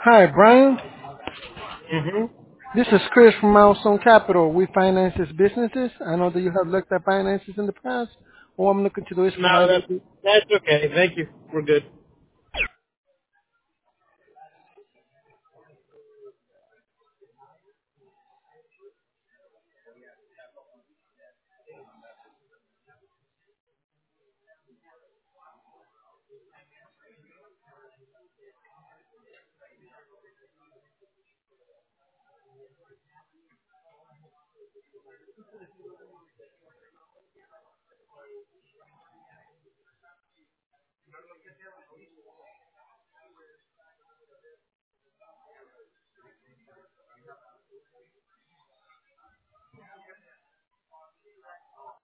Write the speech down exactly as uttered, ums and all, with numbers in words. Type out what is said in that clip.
Hi, Brian. Mm-hmm. This is Chris from Milestone Capital. We finance businesses. I know that you have looked at finances in the past. All I'm looking to do is No, provide you that's with. that's okay. Thank you. We're good.